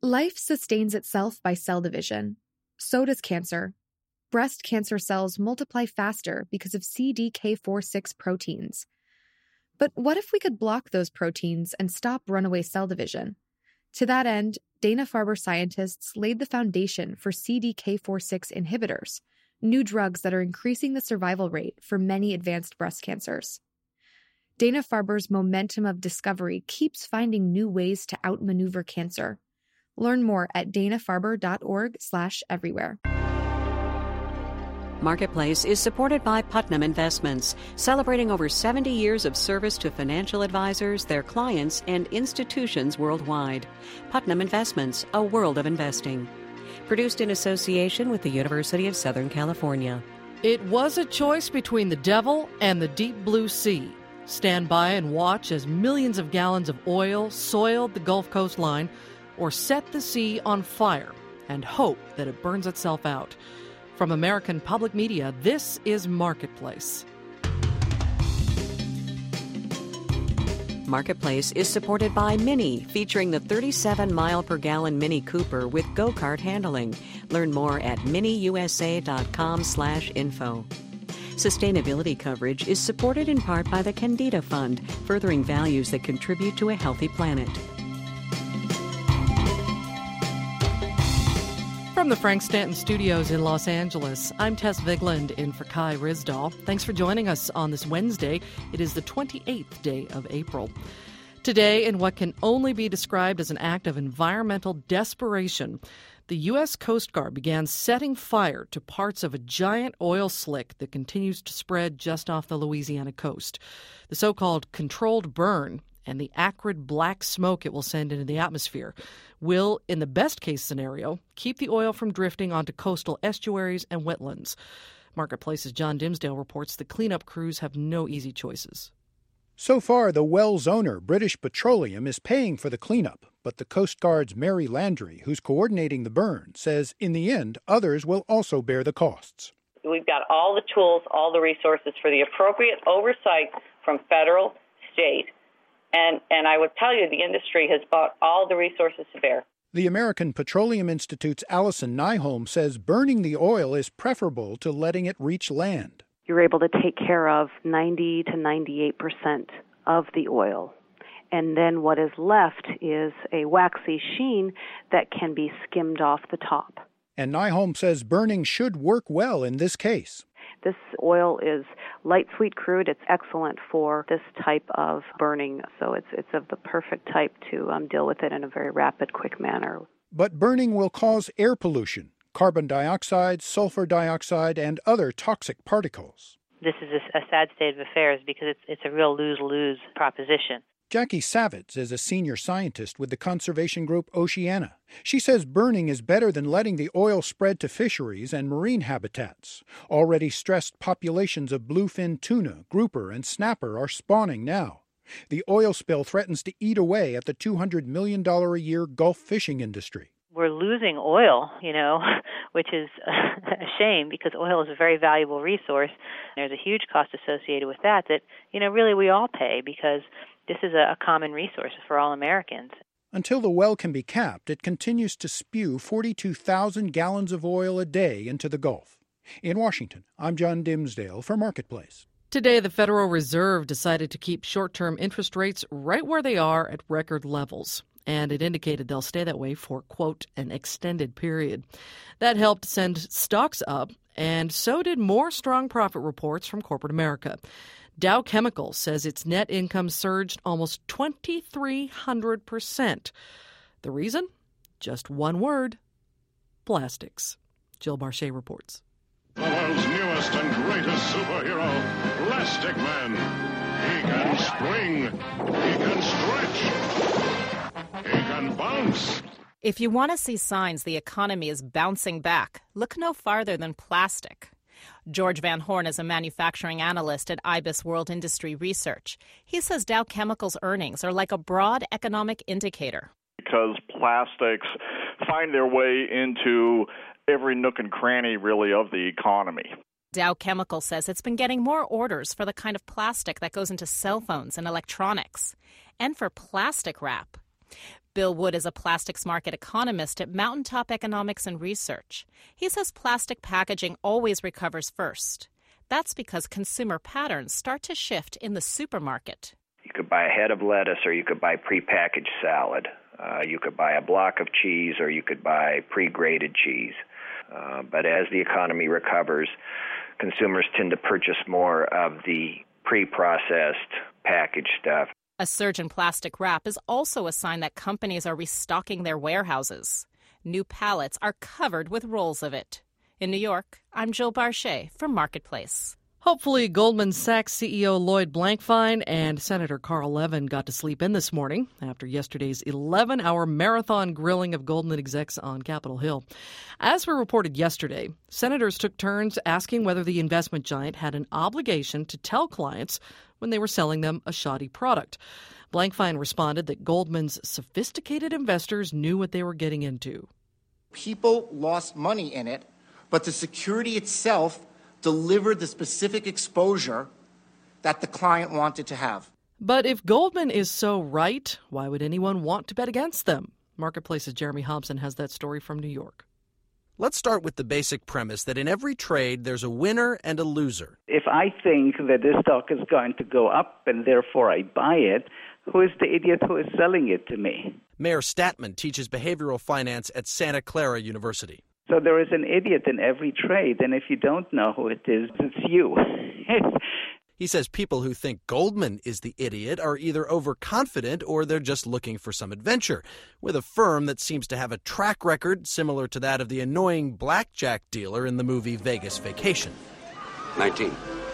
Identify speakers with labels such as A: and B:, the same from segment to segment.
A: Life sustains itself by cell division. So does cancer. Breast cancer cells multiply faster because of CDK4/6 proteins. But what if we could block those proteins and stop runaway cell division? To that end, Dana-Farber scientists laid the foundation for CDK4/6 inhibitors, new drugs that are increasing the survival rate for many advanced breast cancers. Dana-Farber's momentum of discovery keeps finding new ways to outmaneuver cancer. Learn more at danafarber.org/everywhere.
B: Marketplace is supported by Putnam Investments, celebrating over 70 years of service to financial advisors, their clients, and institutions worldwide. Putnam Investments, a world of investing. Produced in association with the University of Southern California.
C: It was a choice between the devil and the deep blue sea. Stand by and watch as millions of gallons of oil soiled the Gulf coastline, or set the sea on fire and hope that it burns itself out. From American Public Media, this is Marketplace.
B: Marketplace is supported by Mini, featuring the 37-mile-per-gallon Mini Cooper with go-kart handling. Learn more at miniusa.com/info. Sustainability coverage is supported in part by the Candida Fund, furthering values that contribute to a healthy planet.
C: From the Frank Stanton Studios in Los Angeles, I'm Tess Vigland in for Kai Risdahl. Thanks for joining us on this Wednesday. It is the 28th day of April. Today, in what can only be described as an act of environmental desperation, the U.S. Coast Guard began setting fire to parts of a giant oil slick that continues to spread just off the Louisiana coast. The so-called controlled burn and the acrid black smoke it will send into the atmosphere will, in the best-case scenario, keep the oil from drifting onto coastal estuaries and wetlands. Marketplace's John Dimsdale reports the cleanup crews have no easy choices.
D: So far, the well's owner, British Petroleum, is paying for the cleanup, but the Coast Guard's Mary Landry, who's coordinating the burn, says in the end, others will also bear the costs.
E: We've got all the tools, all the resources for the appropriate oversight from federal, state, and I would tell you the industry has brought all the resources to bear.
D: The American Petroleum Institute's Allison Nyholm says burning the oil is preferable to letting it reach land.
F: You're able to take care of 90 to 98% of the oil. And then what is left is a waxy sheen that can be skimmed off the top.
D: And Nyholm says burning should work well in this case.
F: This oil is light sweet crude. It's excellent for this type of burning, so it's of the perfect type to deal with it in a very rapid, quick manner.
D: But burning will cause air pollution, carbon dioxide, sulfur dioxide, and other toxic particles.
G: This is a sad state of affairs because it's a real lose-lose proposition.
D: Jackie Savitz is a senior scientist with the conservation group Oceana. She says burning is better than letting the oil spread to fisheries and marine habitats. Already stressed populations of bluefin tuna, grouper, and snapper are spawning now. The oil spill threatens to eat away at the $200 million a year Gulf fishing industry.
G: We're losing oil, which is a shame because oil is a very valuable resource. There's a huge cost associated with that, really we all pay because this is a common resource for all Americans.
D: Until the well can be capped, it continues to spew 42,000 gallons of oil a day into the Gulf. In Washington, I'm John Dimsdale for Marketplace.
C: Today, the Federal Reserve decided to keep short-term interest rates right where they are at record levels. And it indicated they'll stay that way for, quote, an extended period. That helped send stocks up, and so did more strong profit reports from corporate America. Dow Chemical says its net income surged almost 2,300%. The reason? Just one word: plastics. Jill Barchet reports.
H: The world's newest and greatest superhero, Plastic Man. He can spring, he can stretch, he can bounce.
I: If you want to see signs the economy is bouncing back, look no farther than plastic. George Van Horn is a manufacturing analyst at IBIS World Industry Research. He says Dow Chemical's earnings are like a broad economic indicator.
J: Because plastics find their way into every nook and cranny, really, of the economy.
I: Dow Chemical says it's been getting more orders for the kind of plastic that goes into cell phones and electronics, and for plastic wrap. Bill Wood is a plastics market economist at Mountaintop Economics and Research. He says plastic packaging always recovers first. That's because consumer patterns start to shift in the supermarket.
K: You could buy a head of lettuce, or you could buy prepackaged salad. You could buy a block of cheese, or you could buy pre-grated cheese. But as the economy recovers, consumers tend to purchase more of the pre-processed packaged stuff.
I: A surge in plastic wrap is also a sign that companies are restocking their warehouses. New pallets are covered with rolls of it. In New York, I'm Jill Barchet for Marketplace.
C: Hopefully, Goldman Sachs CEO Lloyd Blankfein and Senator Carl Levin got to sleep in this morning after yesterday's 11-hour marathon grilling of Goldman execs on Capitol Hill. As we reported yesterday, senators took turns asking whether the investment giant had an obligation to tell clients when they were selling them a shoddy product. Blankfein responded that Goldman's sophisticated investors knew what they were getting into.
L: People lost money in it, but the security itself delivered the specific exposure that the client wanted to have.
C: But if Goldman is so right, why would anyone want to bet against them? Marketplace's Jeremy Hobson has that story from New York.
M: Let's start with the basic premise that in every trade there's a winner and a loser.
N: If I think that this stock is going to go up and therefore I buy it, who is the idiot who is selling it to me?
M: Mayor Statman teaches behavioral finance at Santa Clara University.
N: So there is an idiot in every trade, and if you don't know who it is, it's you.
M: He says people who think Goldman is the idiot are either overconfident or they're just looking for some adventure, with a firm that seems to have a track record similar to that of the annoying blackjack dealer in the movie Vegas Vacation.
O: 19.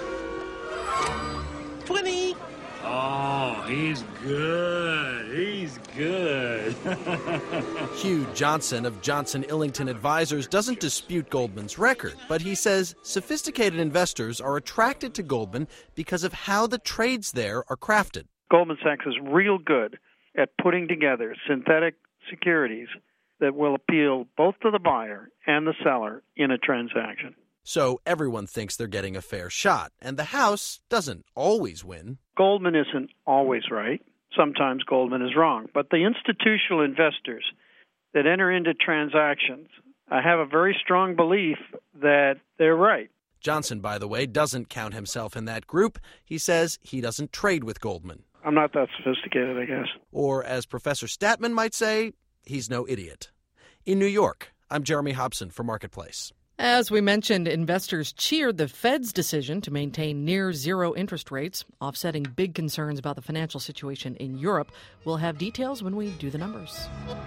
P: 20. Oh, he's good. He's good.
M: Hugh Johnson of Johnson Illington Advisors doesn't dispute Goldman's record, but he says sophisticated investors are attracted to Goldman because of how the trades there are crafted.
Q: Goldman Sachs is real good at putting together synthetic securities that will appeal both to the buyer and the seller in a transaction.
M: So everyone thinks they're getting a fair shot, and the house doesn't always win.
Q: Goldman isn't always right. Sometimes Goldman is wrong. But the institutional investors that enter into transactions have a very strong belief that they're right.
M: Johnson, by the way, doesn't count himself in that group. He says he doesn't trade with Goldman.
Q: I'm not that sophisticated, I guess.
M: Or, as Professor Statman might say, he's no idiot. In New York, I'm Jeremy Hobson for Marketplace.
C: As we mentioned, investors cheered the Fed's decision to maintain near-zero interest rates, offsetting big concerns about the financial situation in Europe. We'll have details when we do the numbers.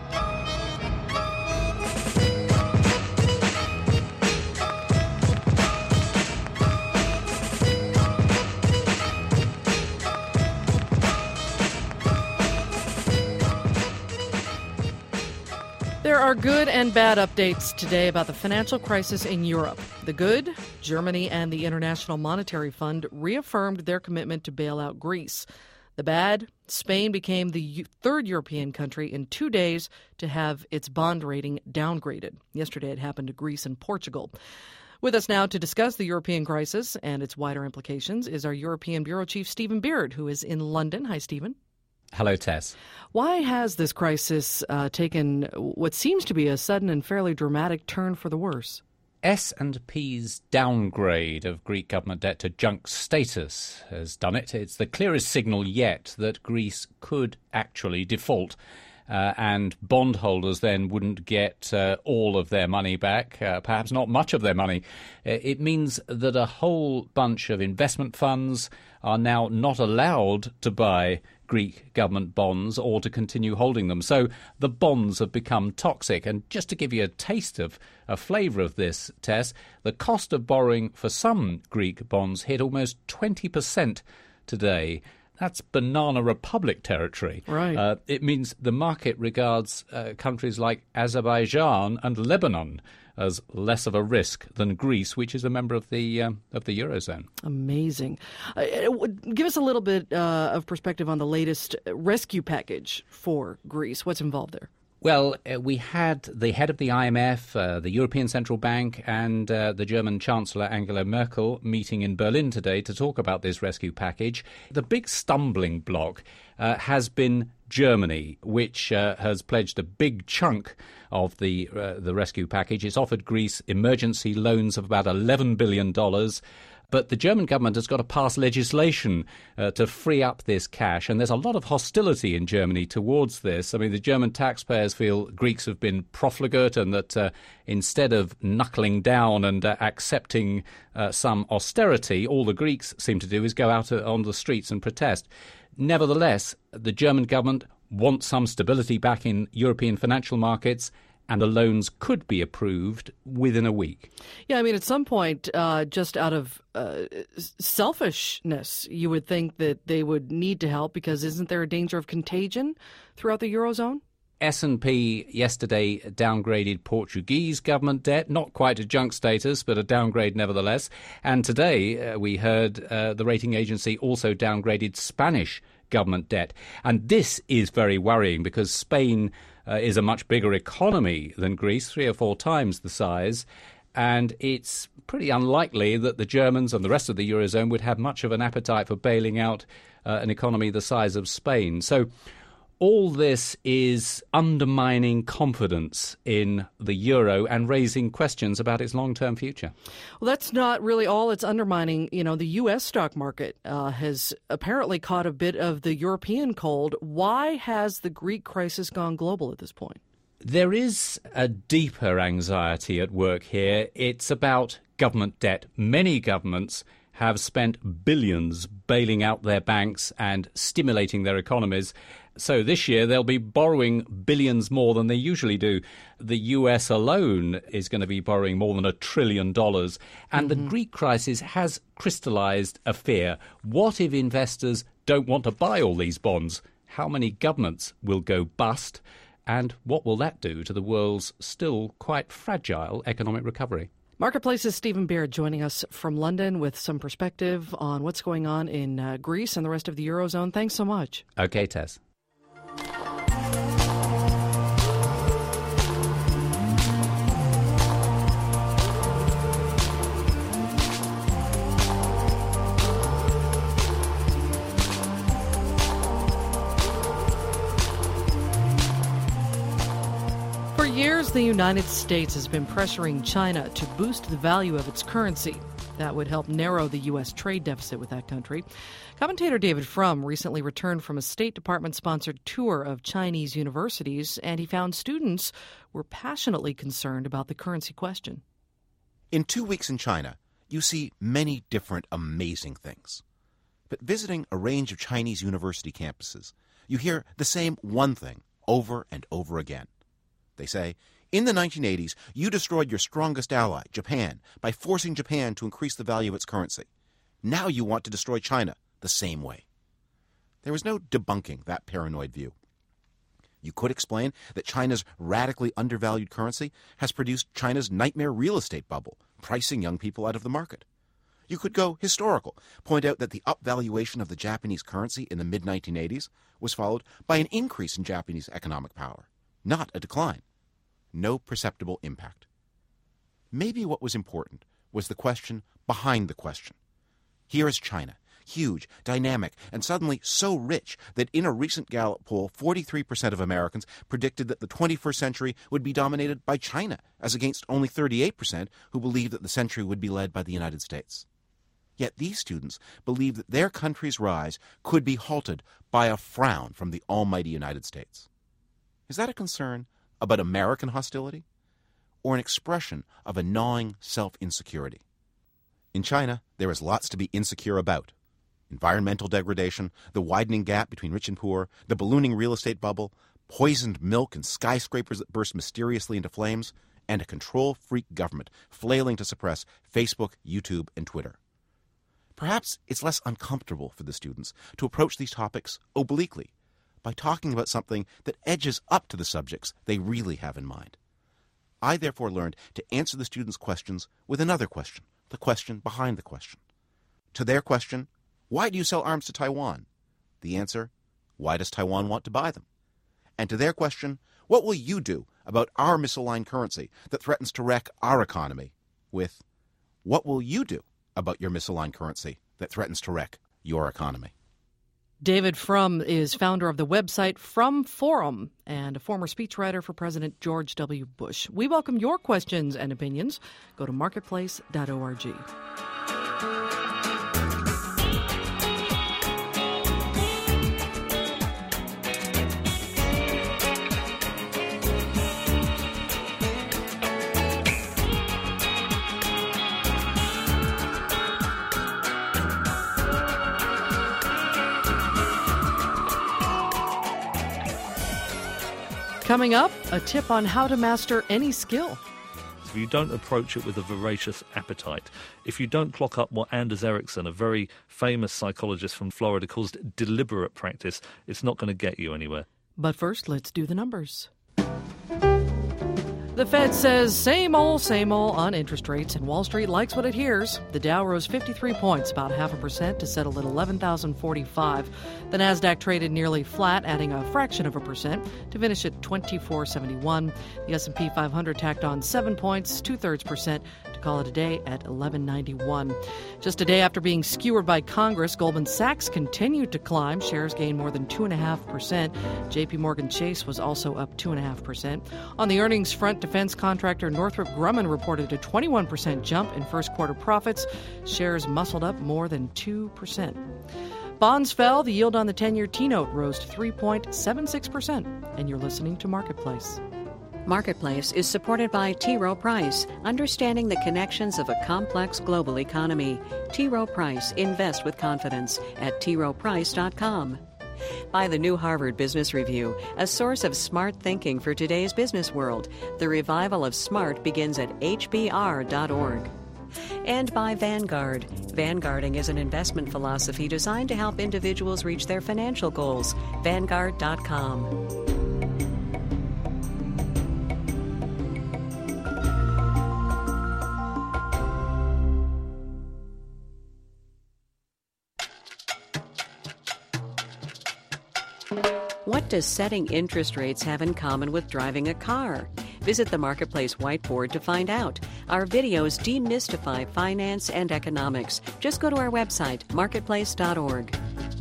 C: There are good and bad updates today about the financial crisis in Europe. The good, Germany and the International Monetary Fund reaffirmed their commitment to bail out Greece. The bad, Spain became the third European country in 2 days to have its bond rating downgraded. Yesterday it happened to Greece and Portugal. With us now to discuss the European crisis and its wider implications is our European Bureau Chief Stephen Beard, who is in London. Hi, Stephen.
R: Hello, Tess.
C: Why has this crisis taken what seems to be a sudden and fairly dramatic turn for the worse?
R: S&P's downgrade of Greek government debt to junk status has done it. It's the clearest signal yet that Greece could actually default. And bondholders then wouldn't get all of their money back, perhaps not much of their money. It means that a whole bunch of investment funds are now not allowed to buy Greek government bonds or to continue holding them. So the bonds have become toxic. And just to give you a taste of a flavour of this, Tess, the cost of borrowing for some Greek bonds hit almost 20% today. That's Banana Republic territory.
C: Right.
R: It means the market regards countries like Azerbaijan and Lebanon as less of a risk than Greece, which is a member of the Eurozone.
C: Amazing. Give us a little bit of perspective on the latest rescue package for Greece. What's involved there?
R: Well, we had the head of the IMF, the European Central Bank, and the German Chancellor Angela Merkel meeting in Berlin today to talk about this rescue package. The big stumbling block has been Germany, which has pledged a big chunk of the rescue package. It's offered Greece emergency loans of about $11 billion. But the German government has got to pass legislation to free up this cash. And there's a lot of hostility in Germany towards this. I mean, the German taxpayers feel Greeks have been profligate and that instead of knuckling down and accepting some austerity, all the Greeks seem to do is go out on the streets and protest. Nevertheless, the German government wants some stability back in European financial markets, and the loans could be approved within a week.
C: Yeah, I mean, at some point, just out of selfishness, you would think that they would need to help, because isn't there a danger of contagion throughout the Eurozone?
R: S&P yesterday downgraded Portuguese government debt, not quite to junk status, but a downgrade nevertheless. And today we heard the rating agency also downgraded Spanish government debt. And this is very worrying, because Spain is a much bigger economy than Greece, 3 or 4 times the size, and it's pretty unlikely that the Germans and the rest of the Eurozone would have much of an appetite for bailing out an economy the size of Spain. So all this is undermining confidence in the euro and raising questions about its long-term future.
C: Well, that's not really all it's undermining. You know, the U.S. stock market has apparently caught a bit of the European cold. Why has the Greek crisis gone global at this point?
R: There is a deeper anxiety at work here. It's about government debt. Many governments have spent billions bailing out their banks and stimulating their economies. So this year they'll be borrowing billions more than they usually do. The US alone is going to be borrowing more than $1 trillion. And the Greek crisis has crystallized a fear. What if investors don't want to buy all these bonds? How many governments will go bust? And what will that do to the world's still quite fragile economic recovery?
C: Marketplace's Stephen Baird joining us from London with some perspective on what's going on in Greece and the rest of the Eurozone. Thanks so much.
R: Okay, Tess.
C: For years, the United States has been pressuring China to boost the value of its currency. That would help narrow the U.S. trade deficit with that country. Commentator David Frum recently returned from a State Department-sponsored tour of Chinese universities, and he found students were passionately concerned about the currency question.
O: In 2 weeks in China, you see many different amazing things. But visiting a range of Chinese university campuses, you hear the same one thing over and over again. They say, in the 1980s, you destroyed your strongest ally, Japan, by forcing Japan to increase the value of its currency. Now you want to destroy China the same way. There is no debunking that paranoid view. You could explain that China's radically undervalued currency has produced China's nightmare real estate bubble, pricing young people out of the market. You could go historical, point out that the upvaluation of the Japanese currency in the mid-1980s was followed by an increase in Japanese economic power, not a decline. No perceptible impact. Maybe what was important was the question behind the question. Here is China, huge, dynamic, and suddenly so rich that in a recent Gallup poll, 43% of Americans predicted that the 21st century would be dominated by China, as against only 38% who believed that the century would be led by the United States. Yet these students believe that their country's rise could be halted by a frown from the almighty United States. Is that a concern about American hostility, or an expression of a gnawing self-insecurity? In China, there is lots to be insecure about. Environmental degradation, the widening gap between rich and poor, the ballooning real estate bubble, poisoned milk and skyscrapers that burst mysteriously into flames, and a control-freak government flailing to suppress Facebook, YouTube, and Twitter. Perhaps it's less uncomfortable for the students to approach these topics obliquely, by talking about something that edges up to the subjects they really have in mind. I therefore learned to answer the students' questions with another question, the question behind the question. To their question, why do you sell arms to Taiwan? The answer, why does Taiwan want to buy them? And to their question, What will you do about our misaligned currency that threatens to wreck our economy? With what will you do about your misaligned currency that threatens to wreck your economy?
C: David Frum is founder of the website Frum Forum and a former speechwriter for President George W. Bush. We welcome your questions and opinions. Go to marketplace.org. Coming up, a tip on how to master any skill.
S: If you don't approach it with a voracious appetite, if you don't clock up what Anders Ericsson, a very famous psychologist from Florida, calls deliberate practice, it's not going to get you anywhere.
C: But first, let's do the numbers. The Fed says same old on interest rates, and Wall Street likes what it hears. The Dow rose 53 points, about 0.5%, to settle at 11,045. The Nasdaq traded nearly flat, adding a fraction of a percent to finish at 2471. The S&P 500 tacked on 7 points, 2/3%, to call it a day at 1191. Just a day after being skewered by Congress, Goldman Sachs continued to climb. Shares gained more than 2.5%. J.P. Morgan Chase was also up 2.5%. On the earnings front, defense contractor Northrop Grumman reported a 21% jump in first quarter profits. Shares muscled up more than 2%. Bonds fell. The yield on the 10-year T-note rose to 3.76%. And you're listening to Marketplace.
B: Marketplace is supported by T. Rowe Price, understanding the connections of a complex global economy. T. Rowe Price, invest with confidence at troweprice.com. By the new Harvard Business Review, a source of smart thinking for today's business world. The revival of smart begins at hbr.org. And by Vanguard. Vanguarding is an investment philosophy designed to help individuals reach their financial goals. Vanguard.com. What does setting interest rates have in common with driving a car? Visit the Marketplace whiteboard to find out. Our videos demystify finance and economics. Just go to our website, marketplace.org.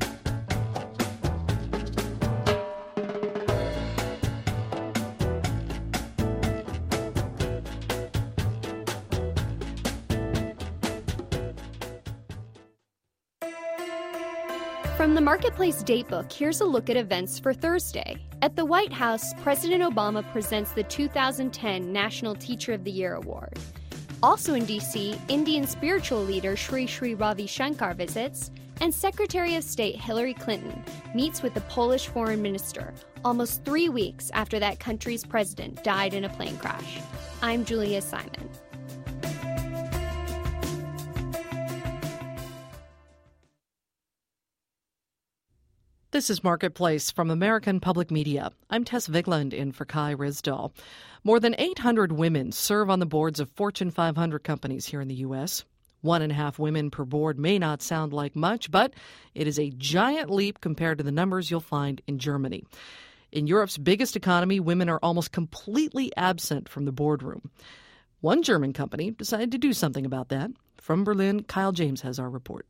T: From the Marketplace Datebook, here's a look at events for Thursday. At the White House, President Obama presents the 2010 National Teacher of the Year Award. Also in D.C., Indian spiritual leader Sri Sri Ravi Shankar visits, and Secretary of State Hillary Clinton meets with the Polish foreign minister almost 3 weeks after that country's president died in a plane crash. I'm Julia Simon.
C: This is Marketplace from American Public Media. I'm Tess Vigland in for Kai Risdahl. More than 800 women serve on the boards of Fortune 500 companies here in the U.S. 1.5 women per board may not sound like much, but it is a giant leap compared to the numbers you'll find in Germany. In Europe's biggest economy, women are almost completely absent from the boardroom. One German company decided to do something about that. From Berlin, Kyle James has our report.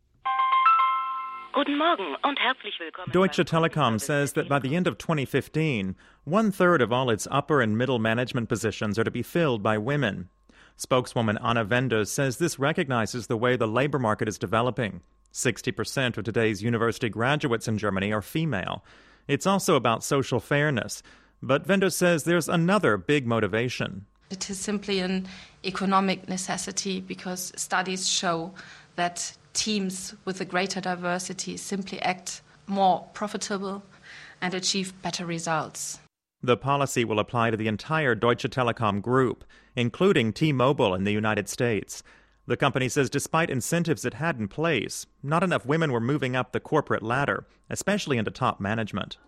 U: Deutsche Telekom says that by the end of 2015, 1/3 of all its upper and middle management positions are to be filled by women. Spokeswoman Anna Wenders says this recognizes the way the labor market is developing. 60% of today's university graduates in Germany are female. It's also about social fairness. But Wenders says there's another big motivation.
V: It is simply an economic necessity because studies show that teams with a greater diversity simply act more profitable and achieve better results.
U: The policy will apply to the entire Deutsche Telekom group, including T-Mobile in the United States. The company says despite incentives it had in place, not enough women were moving up the corporate ladder, especially into top management.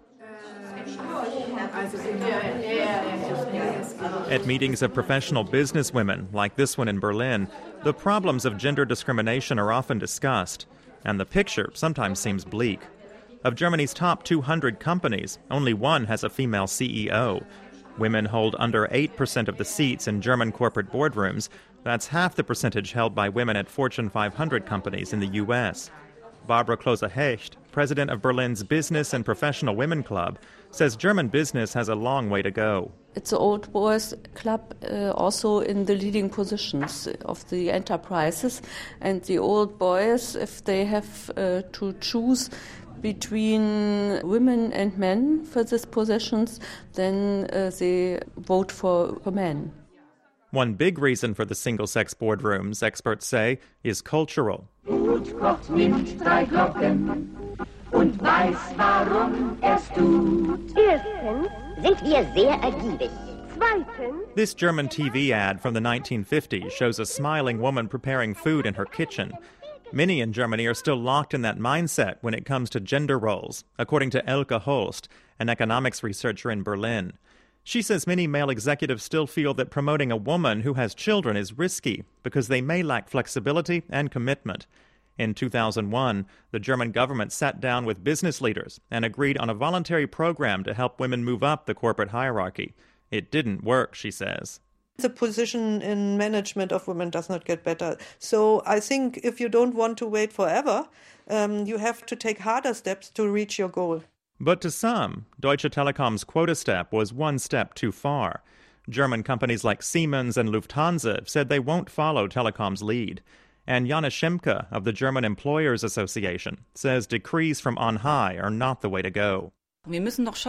U: At meetings of professional businesswomen, like this one in Berlin, the problems of gender discrimination are often discussed, and the picture sometimes seems bleak. Of Germany's top 200 companies, only one has a female CEO. Women hold under 8% of the seats in German corporate boardrooms. That's half the percentage held by women at Fortune 500 companies in the U.S. Barbara Klose-Hecht, president of Berlin's Business and Professional Women Club, says German business has a long way to go.
A: It's an old boys club also in the leading positions of the enterprises. And the old boys, if they have to choose between women and men for these positions, then they vote for men.
U: One big reason for the single-sex boardrooms, experts say, is cultural.
E: Gott nimmt 3 Glocken und weiß, warum tut.
W: Erstens sind wir sehr ergiebig.
E: Zweitens,
U: This German TV ad from the 1950s shows a smiling woman preparing food in her kitchen. Many in Germany are still locked in that mindset when it comes to gender roles, according to Elke Holst, an economics researcher in Berlin. She says many male executives still feel that promoting a woman who has children is risky because they may lack flexibility and commitment. In 2001, the German government sat down with business leaders and agreed on a voluntary program to help women move up the corporate hierarchy. It didn't work, she says.
X: The position in management of women does not get better. So I think if you don't want to wait forever, you have to take harder steps to reach your goal.
U: But to some, Deutsche Telekom's quota step was one step too far. German companies like Siemens and Lufthansa said they won't follow Telekom's lead. And Jana Schemke of the German Employers Association says decrees from on high are not the way to go.
T: We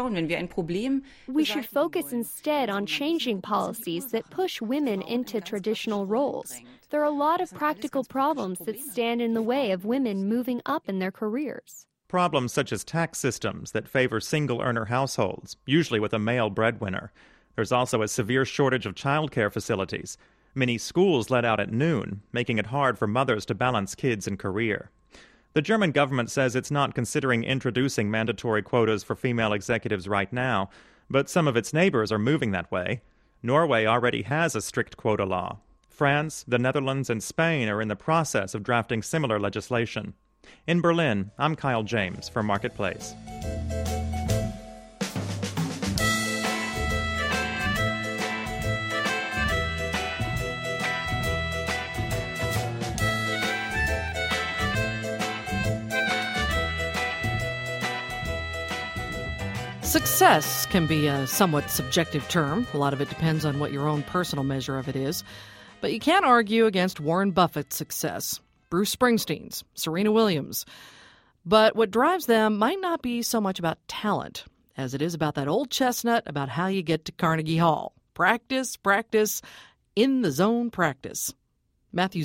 T: should focus instead on changing policies that push women into traditional roles. There are a lot of practical problems that stand in the way of women moving up in their careers.
U: Problems such as tax systems that favor single-earner households, usually with a male breadwinner. There's also a severe shortage of childcare facilities. Many schools let out at noon, making it hard for mothers to balance kids and career. The German government says it's not considering introducing mandatory quotas for female executives right now, but some of its neighbors are moving that way. Norway already has a strict quota law. France, the Netherlands, and Spain are in the process of drafting similar legislation. In Berlin, I'm Kyle James for Marketplace.
C: Success can be a somewhat subjective term. A lot of it depends on what your own personal measure of it is. But you can't argue against Warren Buffett's success, Bruce Springsteen's, Serena Williams. But what drives them might not be so much about talent as it is about that old chestnut about how you get to Carnegie Hall. Practice, practice, in the zone practice. Matthew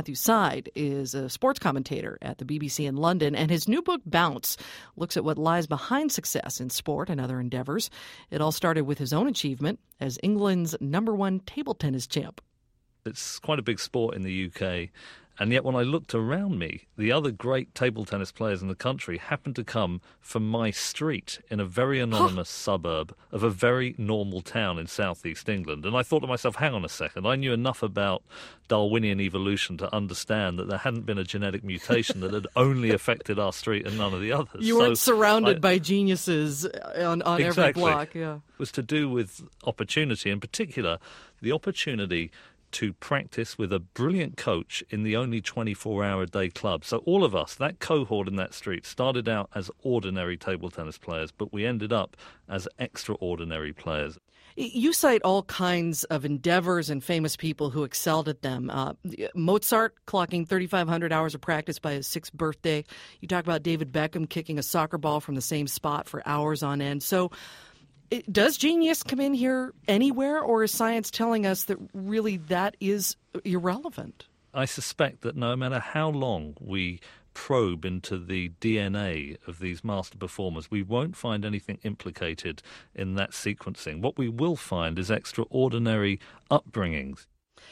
C: Syed is a sports commentator at the BBC in London, and his new book, Bounce, looks at what lies behind success in sport and other endeavors. It all started with his own achievement as England's #1 table tennis champ.
S: It's quite a big sport in the UK. And yet when I looked around me, the other great table tennis players in the country happened to come from my street in a very anonymous suburb of a very normal town in southeast England. And I thought to myself, hang on a second, I knew enough about Darwinian evolution to understand that there hadn't been a genetic mutation that had only affected our street and none of the others.
C: You weren't surrounded by geniuses on
S: exactly.
C: every block. Yeah.
S: It was to do with opportunity, in particular, the opportunity to practice with a brilliant coach in the only 24-hour-a-day club. So all of us, that cohort in that street, started out as ordinary table tennis players, but we ended up as extraordinary players.
C: You cite all kinds of endeavors and famous people who excelled at them. Mozart clocking 3,500 hours of practice by his 6th birthday. You talk about David Beckham kicking a soccer ball from the same spot for hours on end. So does genius come in here anywhere, or is science telling us that really that is irrelevant?
S: I suspect that no matter how long we probe into the DNA of these master performers, we won't find anything implicated in that sequencing. What we will find is extraordinary upbringings.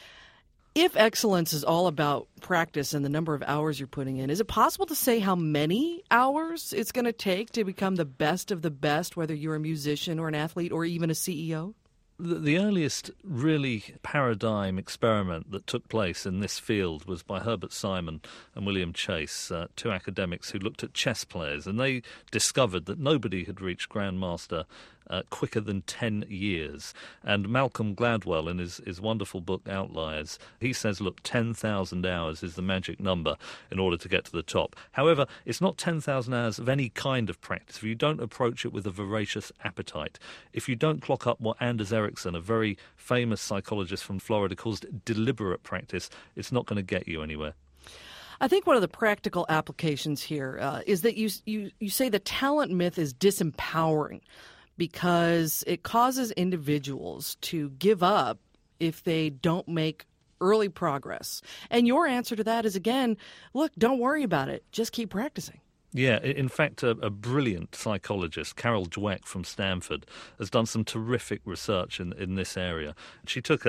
C: If excellence is all about practice and the number of hours you're putting in, is it possible to say how many hours it's going to take to become the best of the best, whether you're a musician or an athlete or even a CEO?
S: The earliest really paradigm experiment that took place in this field was by Herbert Simon and William Chase, two academics who looked at chess players, and they discovered that nobody had reached Grandmaster quicker than 10 years. And Malcolm Gladwell, in his wonderful book Outliers, he says, look, 10,000 hours is the magic number in order to get to the top. However, it's not 10,000 hours of any kind of practice if you don't approach it with a voracious appetite. If you don't clock up what Anders Ericsson, a very famous psychologist from Florida, calls deliberate practice, it's not going to get you anywhere.
C: I think one of the practical applications here is that you say the talent myth is disempowering, because it causes individuals to give up if they don't make early progress. And your answer to that is, again, look, don't worry about it. Just keep practicing.
S: Yeah, in fact, a brilliant psychologist, Carol Dweck from Stanford, has done some terrific research in this area. She took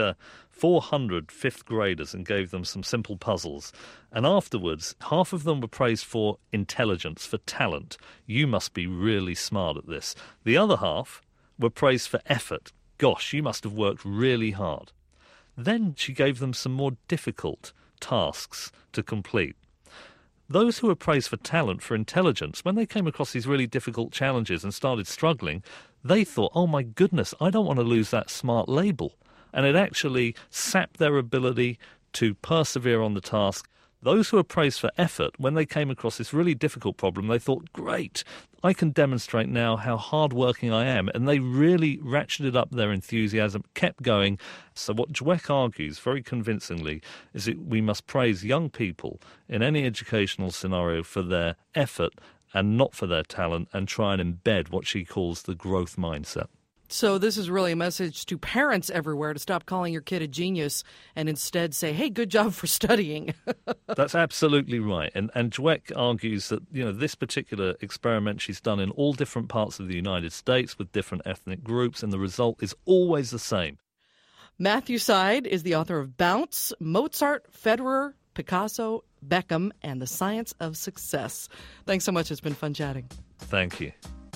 S: 400 fifth graders and gave them some simple puzzles. And afterwards, half of them were praised for intelligence, for talent. You must be really smart at this. The other half were praised for effort. Gosh, you must have worked really hard. Then she gave them some more difficult tasks to complete. Those who were praised for talent, for intelligence, when they came across these really difficult challenges and started struggling, they thought, oh my goodness, I don't want to lose that smart label. And it actually sapped their ability to persevere on the task. Those who were praised for effort, when they came across this really difficult problem, they thought, great, I can demonstrate now how hardworking I am. And they really ratcheted up their enthusiasm, kept going. So what Dweck argues very convincingly is that we must praise young people in any educational scenario for their effort and not for their talent, and try and embed what she calls the growth mindset.
C: So this is really a message to parents everywhere to stop calling your kid a genius and instead say, hey, good job for studying.
S: That's absolutely right. And Dweck argues that, this particular experiment she's done in all different parts of the United States with different ethnic groups, and the result is always the same.
C: Matthew Syed is the author of Bounce, Mozart, Federer, Picasso, Beckham, and the Science of Success. Thanks so much. It's been fun chatting.
S: Thank you.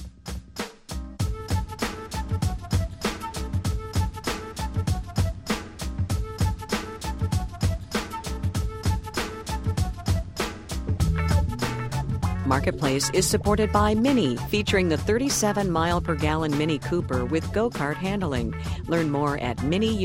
B: Marketplace is supported by Mini, featuring the 37-mile-per-gallon Mini Cooper with go-kart handling. Learn more at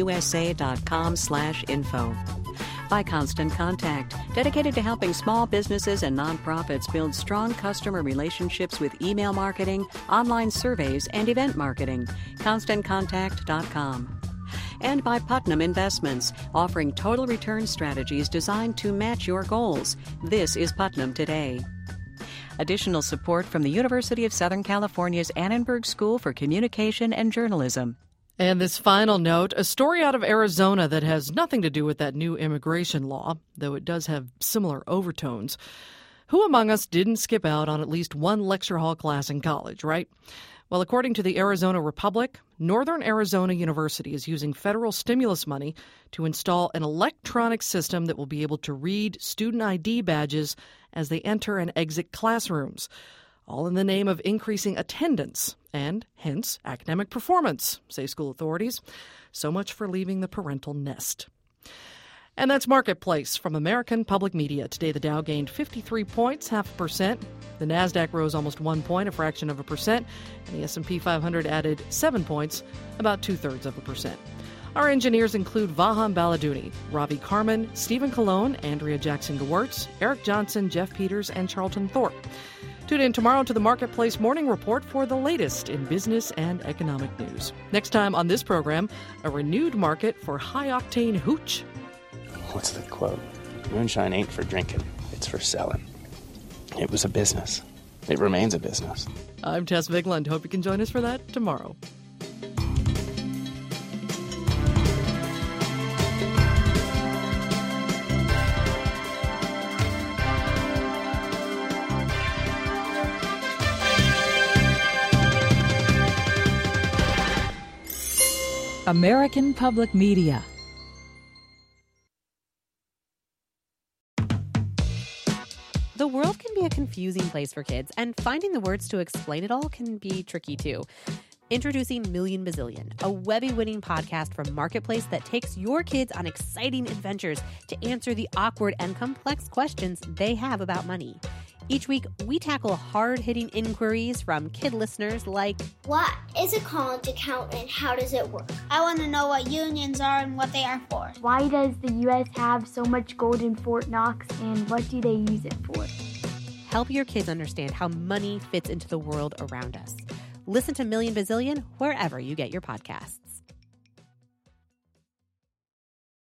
B: miniusa.com/info. By Constant Contact, dedicated to helping small businesses and nonprofits build strong customer relationships with email marketing, online surveys, and event marketing. ConstantContact.com. And by Putnam Investments, offering total return strategies designed to match your goals. This is Putnam Today. Additional support from the University of Southern California's Annenberg School for Communication and Journalism.
C: And this final note, a story out of Arizona that has nothing to do with that new immigration law, though it does have similar overtones. Who among us didn't skip out on at least one lecture hall class in college, right? Well, according to the Arizona Republic, Northern Arizona University is using federal stimulus money to install an electronic system that will be able to read student ID badges as they enter and exit classrooms, all in the name of increasing attendance and, hence, academic performance, say school authorities. So much for leaving the parental nest. And that's Marketplace from American Public Media. Today, the Dow gained 53 points, 0.5%. The Nasdaq rose almost 1 point, a fraction of a percent. And the S&P 500 added 7 points, about 2/3%. Our engineers include Vahan Baladouni, Ravi Carmen, Stephen Colon, Andrea Jackson-Gewurz, Eric Johnson, Jeff Peters, and Charlton Thorpe. Tune in tomorrow to the Marketplace Morning Report for the latest in business and economic news. Next time on this program, a renewed market for high-octane hooch.
D: What's the quote? Moonshine ain't for drinking, it's for selling. It was a business. It remains a business.
C: I'm Tess Vigland. Hope you can join us for that tomorrow.
F: American Public Media.
G: The world can be a confusing place for kids, and finding the words to explain it all can be tricky too.
H: Introducing Million Bazillion, a Webby-winning podcast from Marketplace that takes your kids on exciting adventures to answer the awkward and complex questions they have about money. Each week, we tackle hard-hitting inquiries from kid listeners like,
I: what is a college account and how does it work? I want to know what unions are and what they are for.
J: Why does the U.S. have so much gold in Fort Knox and what do they use it for?
H: Help your kids understand how money fits into the world around us. Listen to Million Bazillion wherever you get your podcasts.